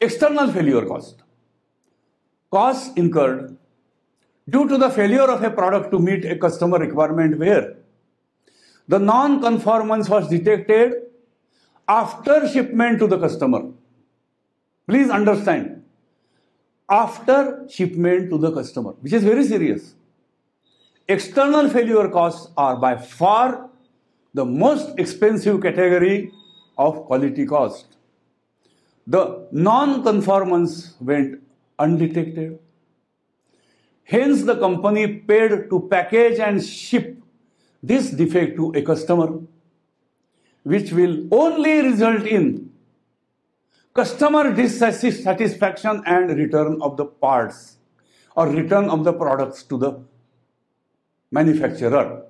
External failure cost. Costs incurred due to the failure of a product to meet a customer requirement where the non-conformance was detected after shipment to the customer. Please understand, after shipment to the customer, which is very serious. External failure costs are by far the most expensive category of quality cost. The non-conformance went undetected. Hence, the company paid to package and ship this defect to a customer, which will only result in customer dissatisfaction and return of the parts or return of the products to the manufacturer.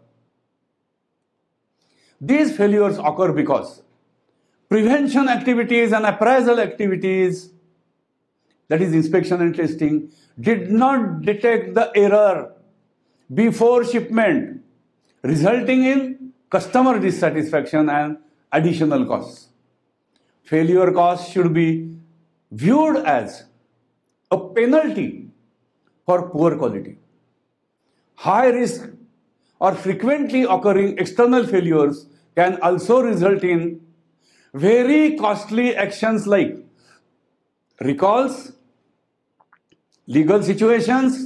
These failures occur because prevention activities and appraisal activities, that is inspection and testing, did not detect the error before shipment, resulting in customer dissatisfaction and additional costs. Failure costs should be viewed as a penalty for poor quality. High risk or frequently occurring external failures can also result in very costly actions like recalls, legal situations.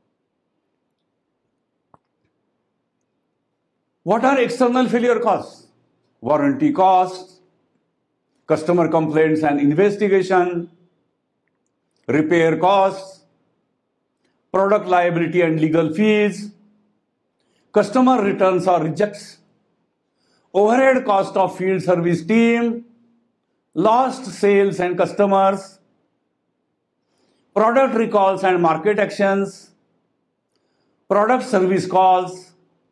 What are external failure costs? Warranty costs, customer complaints and investigation, repair costs, product liability and legal fees, customer returns or rejects, overhead cost of field service team, lost sales and customers, product recalls and market actions, product service calls,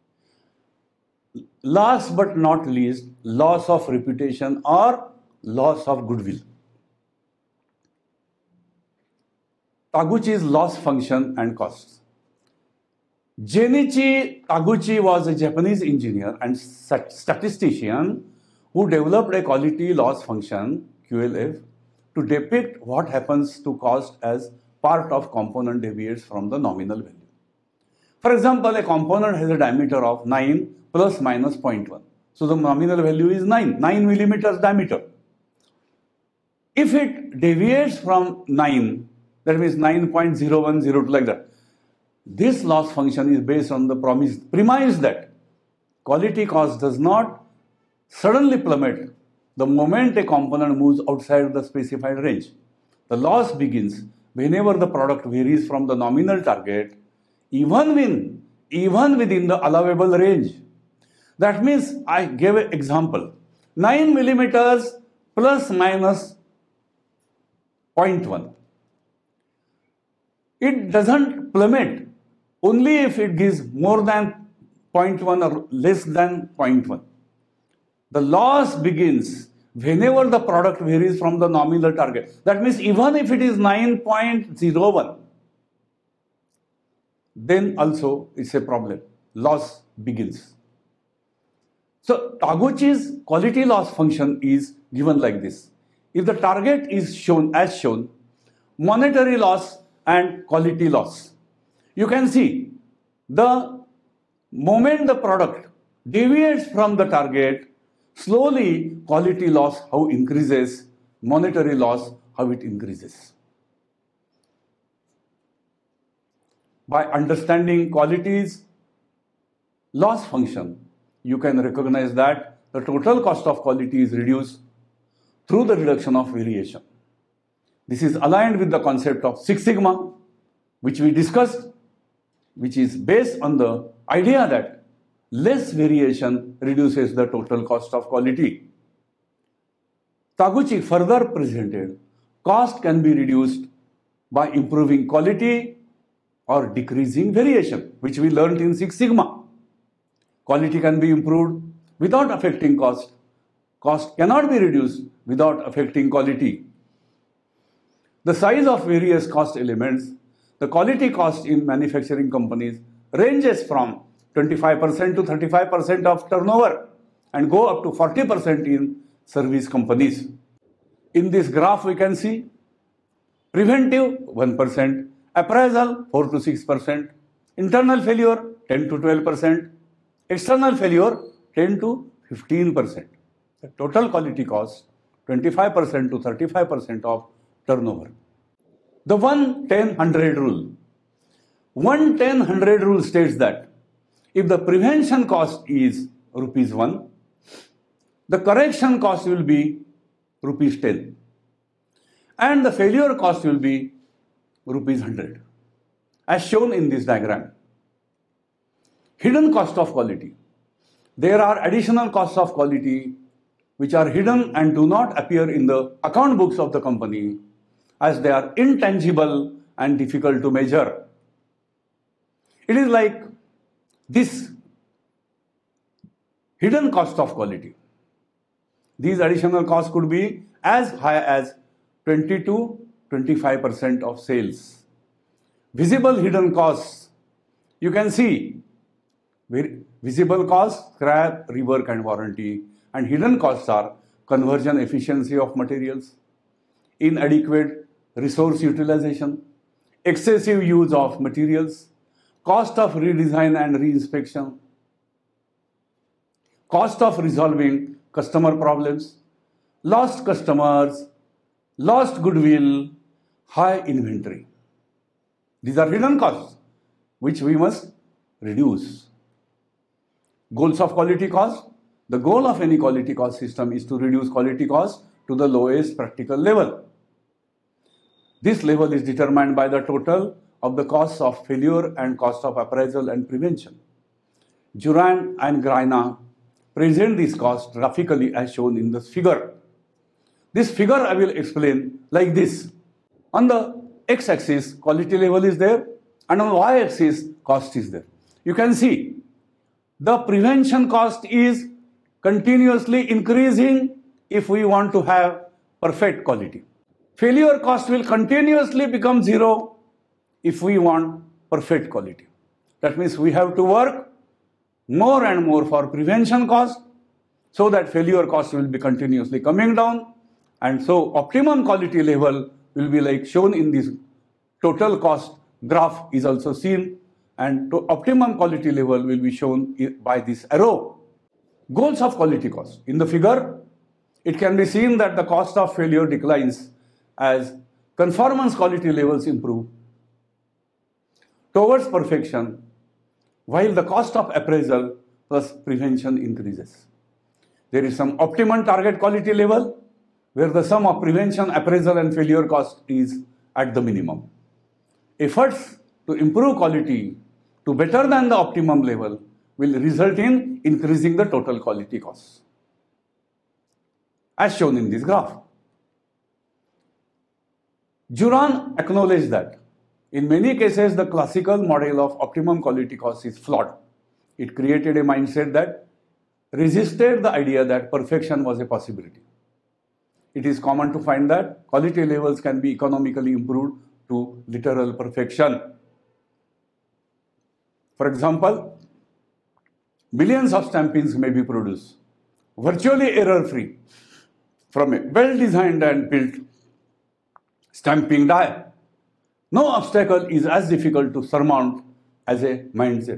last but not least, loss of reputation or loss of goodwill. Taguchi's loss function and costs. Jenichi Taguchi was a Japanese engineer and statistician who developed a quality loss function, QLF, to depict what happens to cost as part of component deviates from the nominal value. For example, a component has a diameter of 9 plus minus 0.1. So the nominal value is 9 millimeters diameter. If it deviates from 9, that means 9.0102 like that. This loss function is based on the premise that quality cost does not suddenly plummet the moment a component moves outside the specified range. The loss begins whenever the product varies from the nominal target, even within the allowable range. That means, I gave an example, 9 millimeters plus minus 0.1. It doesn't plummet only if it gives more than 0.1 or less than 0.1. The loss begins whenever the product varies from the nominal target. That means even if it is 9.01, then also it's a problem. Loss begins. So Taguchi's quality loss function is given like this. If the target is shown as shown, monetary loss and quality loss. You can see the moment the product deviates from the target, slowly quality loss how increases, monetary loss how it increases. By understanding quality's loss function, you can recognize that the total cost of quality is reduced through the reduction of variation. This is aligned with the concept of Six Sigma, which we discussed, which is based on the idea that less variation reduces the total cost of quality. Taguchi further presented cost can be reduced by improving quality or decreasing variation, which we learned in Six Sigma. Quality can be improved without affecting cost. Cost cannot be reduced without affecting quality. The size of various cost elements, the quality cost in manufacturing companies ranges from 25% to 35% of turnover and go up to 40% in service companies. In this graph, we can see Preventive 1%, appraisal 4 to 6%, internal failure 10 to 12%, external failure 10 to 15%. The total quality cost 25% to 35% of turnover. The 1-10-100 rule. 1-10-100 rule states that if the prevention cost is ₹1, the correction cost will be ₹10 and the failure cost will be ₹100 as shown in this diagram. Hidden cost of quality. There are additional costs of quality which are hidden and do not appear in the account books of the company as they are intangible and difficult to measure. It is like this hidden cost of quality. These additional costs could be as high as 20 to 25% of sales. Visible hidden costs, you can see visible costs, scrap, rework and warranty, and hidden costs are conversion efficiency of materials, inadequate resource utilization, excessive use of materials, cost of redesign and reinspection, cost of resolving customer problems, lost customers, lost goodwill, high inventory. These are hidden costs which we must reduce. Goals of quality cost. The goal of any quality cost system is to reduce quality cost to the lowest practical level. This level is determined by the total of the costs of failure and cost of appraisal and prevention. Juran and Greiner present this cost graphically as shown in this figure. This figure I will explain like this. On the x-axis, quality level is there, and on the y-axis, cost is there. You can see the prevention cost is continuously increasing if we want to have perfect quality. Failure cost will continuously become zero if we want perfect quality. That means we have to work more and more for prevention cost so that failure cost will be continuously coming down, and so optimum quality level will be like shown in this total cost graph is also seen, and to optimum quality level will be shown by this arrow. Goals of quality cost. In the figure, it can be seen that the cost of failure declines as conformance quality levels improve towards perfection, while the cost of appraisal plus prevention increases. There is some optimum target quality level where the sum of prevention, appraisal and failure cost is at the minimum. Efforts to improve quality to better than the optimum level will result in increasing the total quality costs, as shown in this graph. Juran acknowledged that in many cases the classical model of optimum quality cost is flawed. It created a mindset that resisted the idea that perfection was a possibility. It is common to find that quality levels can be economically improved to literal perfection. For example, millions of stampings may be produced virtually error-free from a well-designed and built stamping die. No obstacle is as difficult to surmount as a mindset.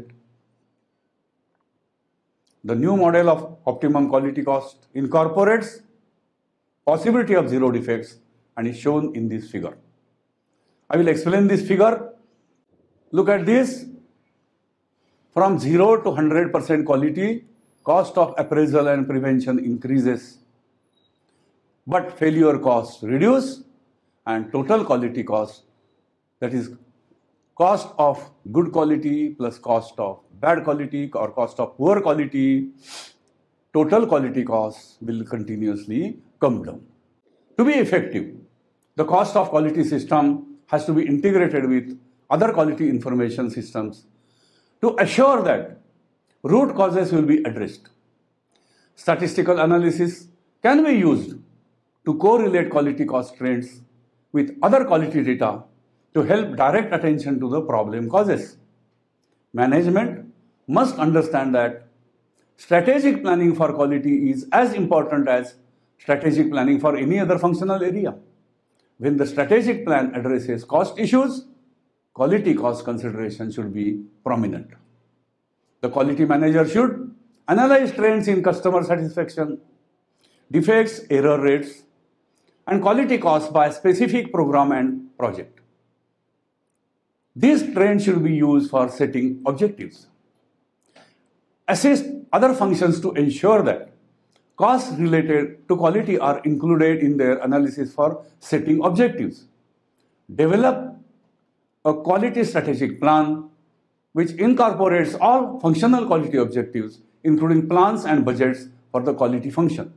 The new model of optimum quality cost incorporates possibility of zero defects and is shown in this figure. I will explain this figure. Look at this. From 0 to 100% quality, cost of appraisal and prevention increases, but failure costs reduce and total quality cost, that is cost of good quality plus cost of bad quality or cost of poor quality, total quality costs will continuously come down. To be effective, the cost of quality system has to be integrated with other quality information systems to assure that root causes will be addressed. Statistical analysis can be used to correlate quality cost trends with other quality data to help direct attention to the problem causes. Management must understand that strategic planning for quality is as important as strategic planning for any other functional area. When the strategic plan addresses cost issues, quality cost consideration should be prominent. The quality manager should analyze trends in customer satisfaction, defects, error rates, and quality costs by specific program and project. These trends should be used for setting objectives. Assist other functions to ensure that costs related to quality are included in their analysis for setting objectives. Develop a quality strategic plan which incorporates all functional quality objectives, including plans and budgets for the quality function.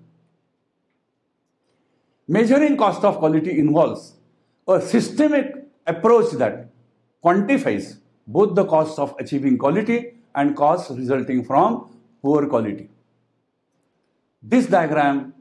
Measuring cost of quality involves a systemic approach that quantifies both the costs of achieving quality and costs resulting from poor quality. This diagram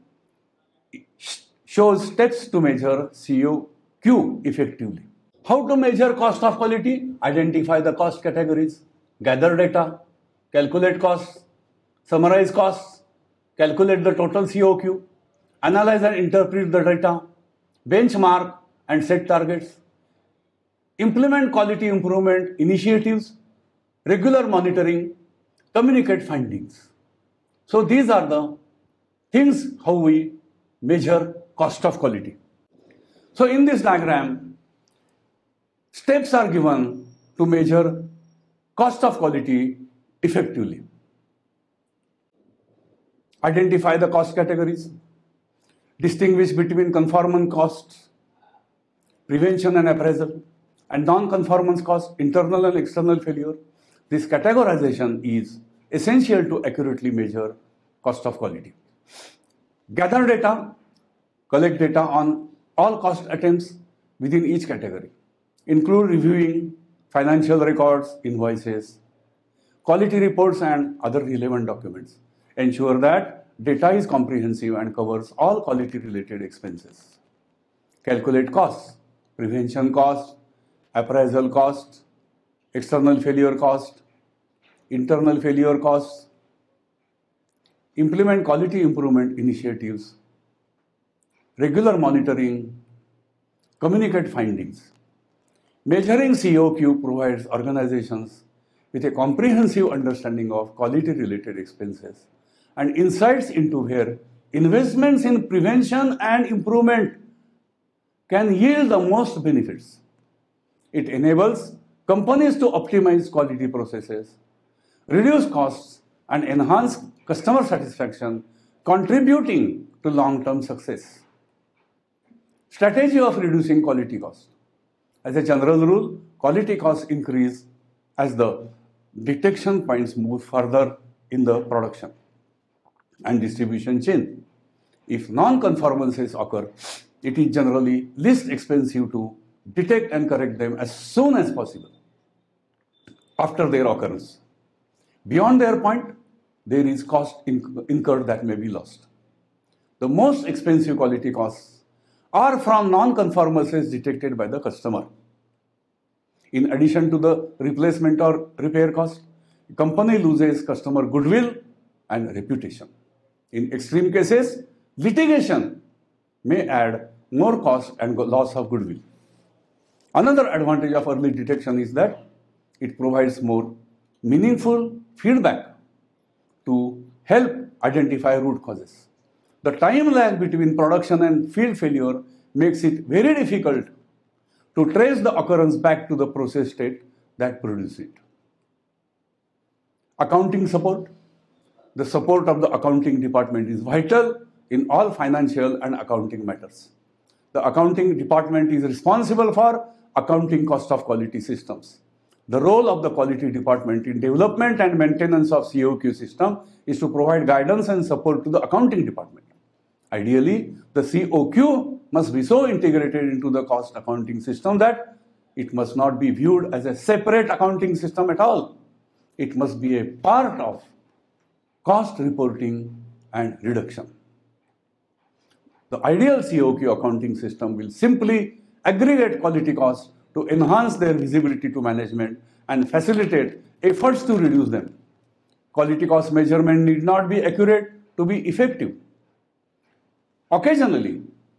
shows steps to measure COQ effectively. How to measure cost of quality? Identify the cost categories, gather data, calculate costs, summarize costs, calculate the total COQ, analyze and interpret the data, benchmark and set targets, implement quality improvement initiatives, regular monitoring, communicate findings. So these are the things how we measure cost of quality. So in this diagram, steps are given to measure cost of quality effectively. Identify the cost categories, distinguish between conformance costs, prevention and appraisal, and non-conformance costs, internal and external failure. This categorization is essential to accurately measure cost of quality. Gather data, collect data on all cost items within each category. Include reviewing financial records, invoices, quality reports, and other relevant documents. Ensure that data is comprehensive and covers all quality-related expenses. Calculate costs, prevention costs, appraisal costs, external failure costs, internal failure costs. Implement quality improvement initiatives, regular monitoring, communicate findings. Measuring COQ provides organizations with a comprehensive understanding of quality-related expenses and insights into where investments in prevention and improvement can yield the most benefits. It enables companies to optimize quality processes, reduce costs, and enhance customer satisfaction, contributing to long-term success. Strategy of reducing quality costs. As a general rule, quality costs increase as the detection points move further in the production and distribution chain. If non-conformances occur, it is generally least expensive to detect and correct them as soon as possible after their occurrence. Beyond their point, there is cost incurred that may be lost. The most expensive quality costs are from non-conformances detected by the customer. In addition to the replacement or repair cost, the company loses customer goodwill and reputation. In extreme cases, litigation may add more cost and loss of goodwill. Another advantage of early detection is that it provides more meaningful feedback to help identify root causes. The time lag between production and field failure makes it very difficult to trace the occurrence back to the process state that produced it. Accounting support. The support of the accounting department is vital in all financial and accounting matters. The accounting department is responsible for accounting cost of quality systems. The role of the quality department in development and maintenance of COQ system is to provide guidance and support to the accounting department. Ideally, the COQ must be so integrated into the cost accounting system that it must not be viewed as a separate accounting system at all. It must be a part of cost reporting and reduction. The ideal COQ accounting system will simply aggregate quality costs to enhance their visibility to management and facilitate efforts to reduce them. Quality cost measurement need not be accurate to be effective. Occasionally,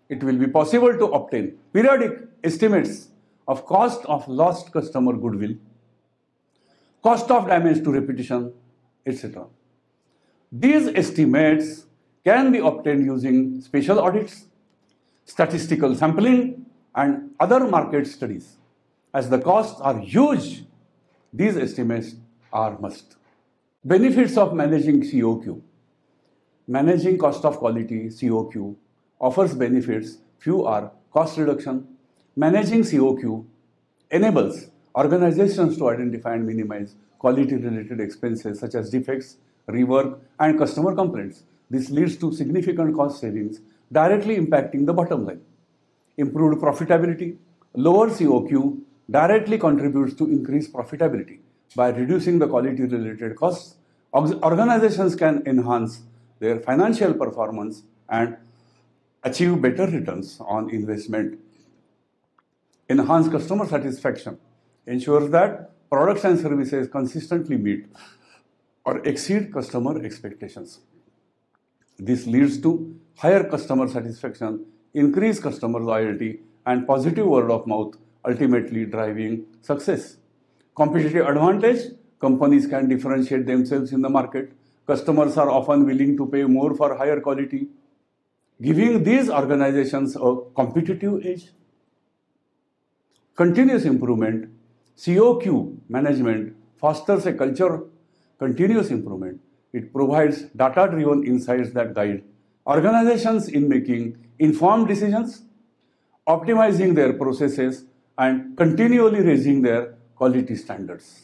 it will be possible to obtain periodic estimates of cost of lost customer goodwill, cost of damage to reputation, etc. These estimates can be obtained using special audits, statistical sampling, and other market studies. As the costs are huge, these estimates are must. Benefits of managing COQ. Managing cost of quality, COQ, offers benefits. Few are cost reduction. Managing COQ enables organizations to identify and minimize quality-related expenses such as defects, rework, and customer complaints. This leads to significant cost savings directly impacting the bottom line. Improved profitability. Lower COQ directly contributes to increased profitability. By reducing the quality-related costs, organizations can enhance their financial performance and achieve better returns on investment. Enhance customer satisfaction ensures that products and services consistently meet or exceed customer expectations. This leads to higher customer satisfaction, increased customer loyalty, and positive word of mouth, ultimately driving success. Competitive advantage. Companies can differentiate themselves in the market. Customers are often willing to pay more for higher quality, giving these organizations a competitive edge. Continuous improvement. COQ management fosters a culture of continuous improvement. It provides data-driven insights that guide organizations in making informed decisions, optimizing their processes, and continually raising their quality standards.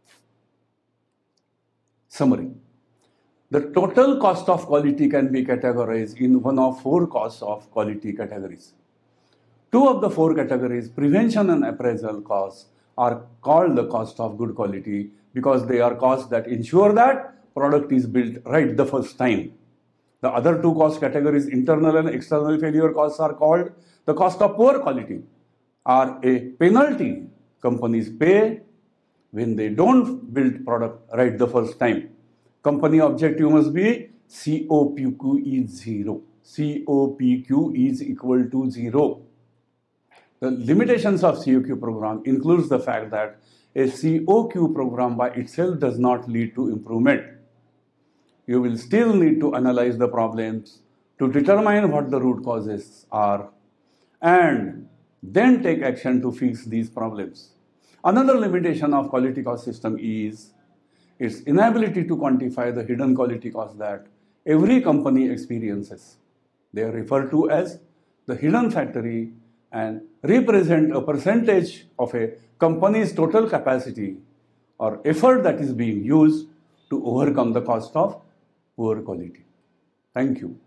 Summary. The total cost of quality can be categorized in one of four costs of quality categories. Two of the four categories, prevention and appraisal costs, are called the cost of good quality because they are costs that ensure that product is built right the first time. The other two cost categories, internal and external failure costs, are called the cost of poor quality, are a penalty companies pay when they don't build product right the first time. Company objective must be COPQ is 0. COPQ is equal to 0. The limitations of COQ program includes the fact that a COQ program by itself does not lead to improvement. You will still need to analyze the problems to determine what the root causes are and then take action to fix these problems. Another limitation of quality cost system is its inability to quantify the hidden quality costs that every company experiences. They are referred to as the hidden factory and represent a percentage of a company's total capacity or effort that is being used to overcome the cost of poor quality. Thank you.